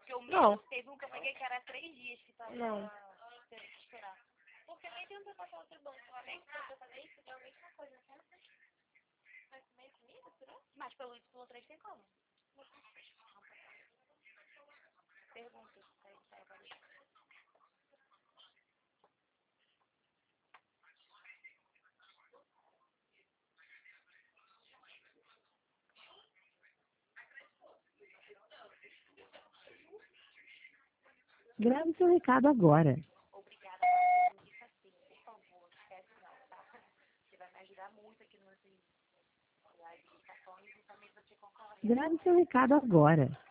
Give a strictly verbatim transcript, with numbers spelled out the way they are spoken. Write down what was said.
Porque o Não. meu teve um que eu peguei que era três dias que tava Não. tendo que esperar. Porque nem tenta passar outro banco, ela nem tenta fazer isso, é a mesma coisa, sabe? Mas comer comida, será? Mas pelo isso, pelo três tem como? Pergunta se sai agora. Grave seu recado agora. Obrigada pela sua dica, sim, por favor, esquece não, tá? Você vai me ajudar muito aqui nas indicações e também você concorre. Grave seu recado agora.